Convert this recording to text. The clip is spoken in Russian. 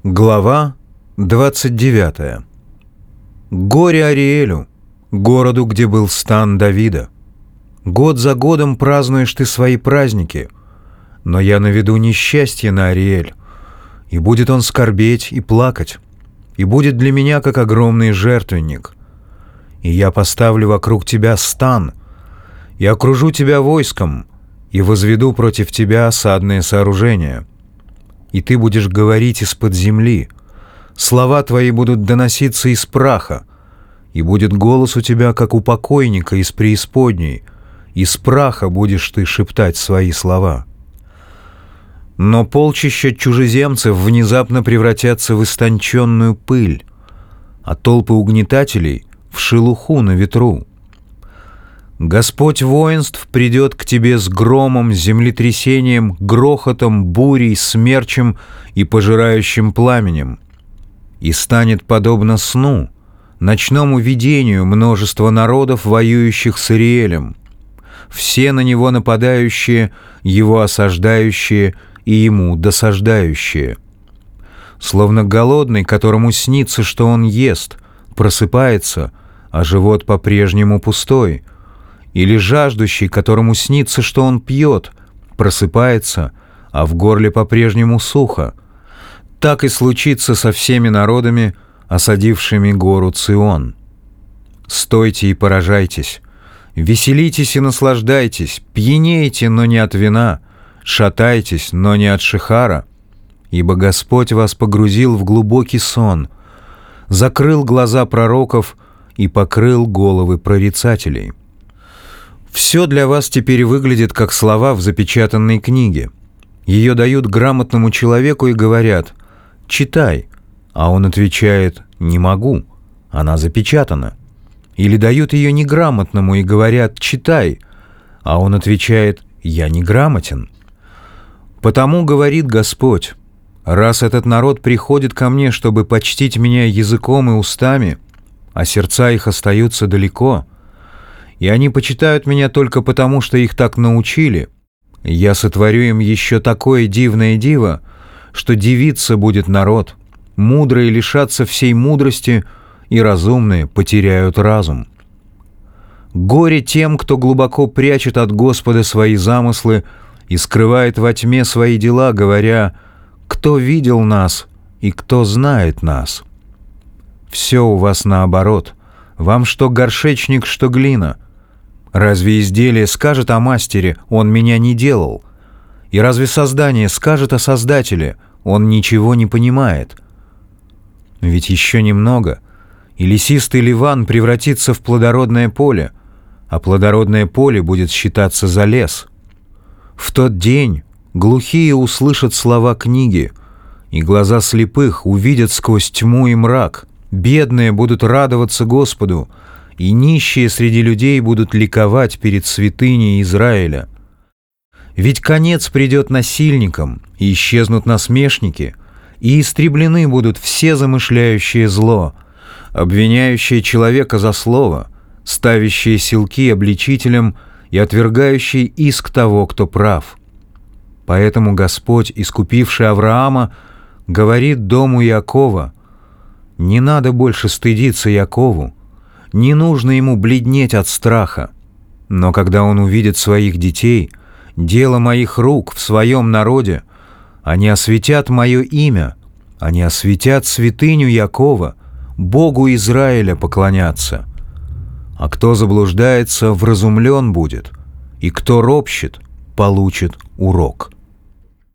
Глава 29. Горе Ариэлю, городу, где был стан Давида. Год за годом празднуешь ты свои праздники, но я наведу несчастье на Ариэль, и будет он скорбеть и плакать, и будет для меня как огромный жертвенник. И я поставлю вокруг тебя стан, и окружу тебя войском, и возведу против тебя осадные сооружения. И ты будешь говорить из-под земли, слова твои будут доноситься из праха, и будет голос у тебя, как у покойника из преисподней, из праха будешь ты шептать свои слова. Но полчища чужеземцев внезапно превратятся в истонченную пыль, а толпы угнетателей — в шелуху на ветру. Господь воинств придет к тебе с громом, землетрясением, грохотом, бурей, смерчем и пожирающим пламенем, и станет подобно сну, ночному видению множества народов, воюющих с Ариэлем, все на него нападающие, его осаждающие и ему досаждающие. Словно голодный, которому снится, что он ест, просыпается, а живот по-прежнему пустой, или жаждущий, которому снится, что он пьет, просыпается, а в горле по-прежнему сухо. Так и случится со всеми народами, осадившими гору Цион. Стойте и поражайтесь, веселитесь и наслаждайтесь, пьянейте, но не от вина, шатайтесь, но не от шихара, ибо Господь вас погрузил в глубокий сон, закрыл глаза пророков и покрыл головы прорицателей. Все для вас теперь выглядит как слова в запечатанной книге. Ее дают грамотному человеку и говорят: «Читай», а он отвечает: «Не могу, она запечатана». Или дают ее неграмотному и говорят: «Читай», а он отвечает: «Я неграмотен». «Потому, говорит Господь, раз этот народ приходит ко мне, чтобы почтить меня языком и устами, а сердца их остаются далеко, и они почитают меня только потому, что их так научили, я сотворю им еще такое дивное диво, что дивиться будет народ, мудрые лишатся всей мудрости, и разумные потеряют разум. Горе тем, кто глубоко прячет от Господа свои замыслы и скрывает во тьме свои дела, говоря: «Кто видел нас и кто знает нас?» Все у вас наоборот, вам что горшечник, что глина. Разве изделие скажет о мастере: «Он меня не делал»? И разве создание скажет о Создателе: «Он ничего не понимает»? Ведь еще немного, и лесистый Ливан превратится в плодородное поле, а плодородное поле будет считаться за лес. В тот день глухие услышат слова книги, и глаза слепых увидят сквозь тьму и мрак, бедные будут радоваться Господу, и нищие среди людей будут ликовать перед святыней Израиля. Ведь конец придет насильникам, и исчезнут насмешники, и истреблены будут все замышляющие зло, обвиняющие человека за слово, ставящие силки обличителям и отвергающие иск того, кто прав. Поэтому Господь, искупивший Авраама, говорит дому Иакова: «Не надо больше стыдиться Якову, не нужно ему бледнеть от страха. Но когда он увидит своих детей, дело моих рук в своем народе, они осветят мое имя, они осветят святыню Якова, Богу Израиля поклонятся. А кто заблуждается, вразумлен будет, и кто ропщет, получит урок».